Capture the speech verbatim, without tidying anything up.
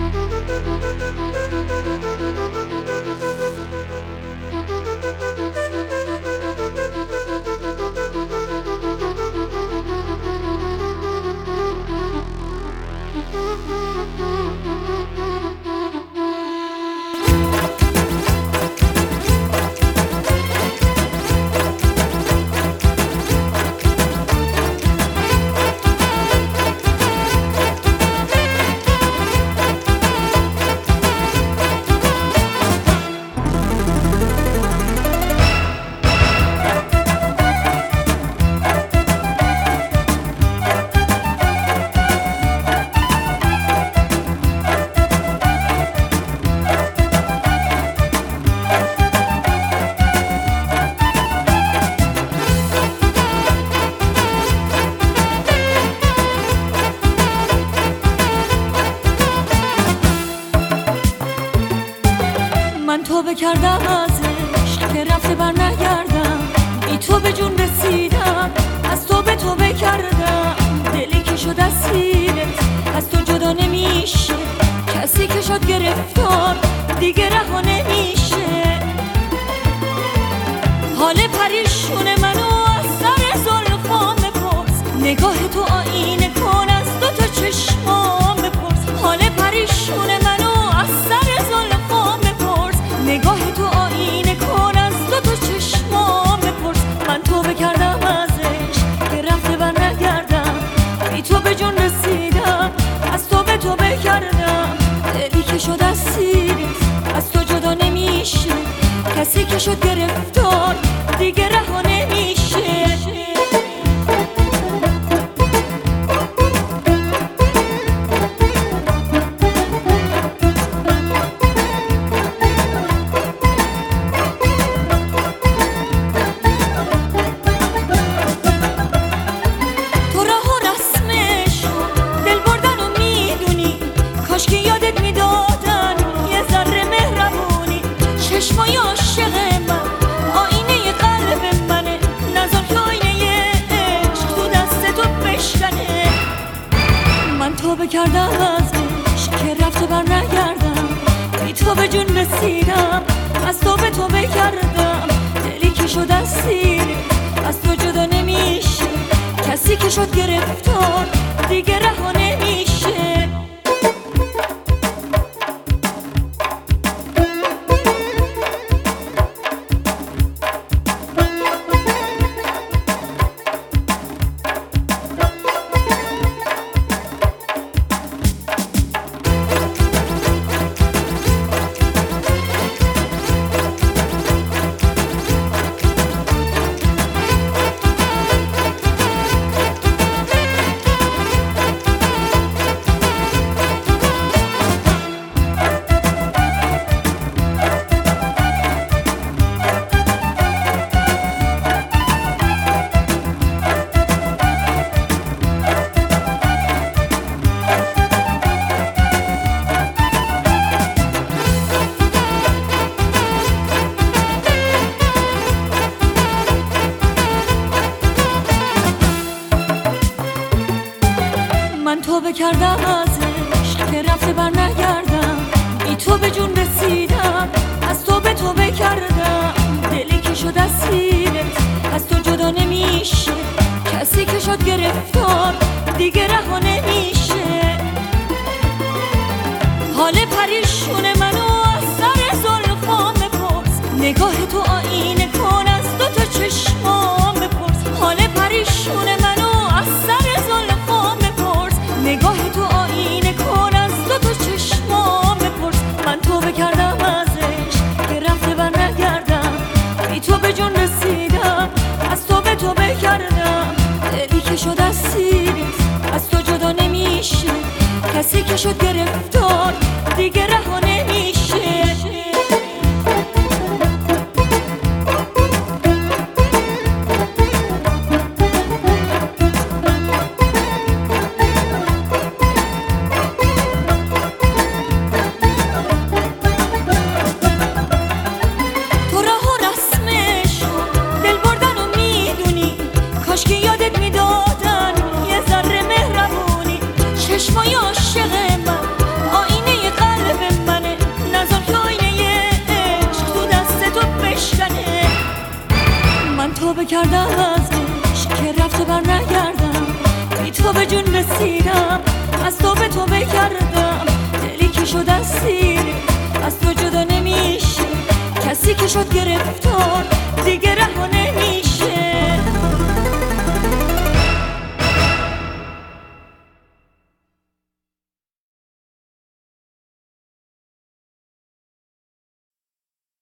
من توبه کردم ازش که رفته بر نگردم، بی تو به جون رسیدم، از تو به توبه کردم. دلی که شد اسیرت از تو جدا نمیشه، کسی که شد گرفتار دیگه رها نمیشه. حال پریشون منو از سر زلفام بپرس، نگاه تو آینه کن از دو تا چشمام بپرس. حال پریشون منو از سر زلفام بپرس، نگاه تو آینه کن از دو تا چشمام بپرس. من توبه کردم ازش که رفته بر نگردم، بی تو به جون رسیدم، از تو به توبه کردم. دلی که شد اسیرت از تو جدا نمیشه، کسی که شد گرفتار دیگه رها نمیشه. چشمای عاشق من آینه قلب منه، نذار که آینه عشق تو دست تو بشکنه. من توبه کردم ازش که رفته بر نگردم، بی تو به جون رسیدم، از تو به توبه کردم. دلی که شد اسیر از تو جدا نمیشه، کسی که شد گرفتار دیگه رها نمیشه. من توبه کردم ازش که رفته بر نگردم، بی تو به جون رسیدم، از تو به توبه کردم. دلی که شد اسیرت از تو جدا نمیشه، کسی که شد گرفتار دیگه رها نمیشه. حال پریشون منو از سر زلفام بپرس، نگاه تو آینه کن از دو تا چشمام بپرس. حال پریشون منو از سر زلفام بپرس، نگاه تو آینه کن از دو تا چشمام بپرس. من توبه کردم ازش که رفته بر نگردم، بی تو به جون رسیدم، از تو به توبه کردم. دلی که شد اسیرت از تو جدا نمیشه، کسی که شد گرفتار دیگه رها نمیشه. چشمای عاشق من آینه توبه کردم ازش که رفت و بر نگردم، بی تو به جون رسیدم، از تو به توبه کردم. دلی که شد اسیر از تو جدا نمیشه، کسی که شد گرفتار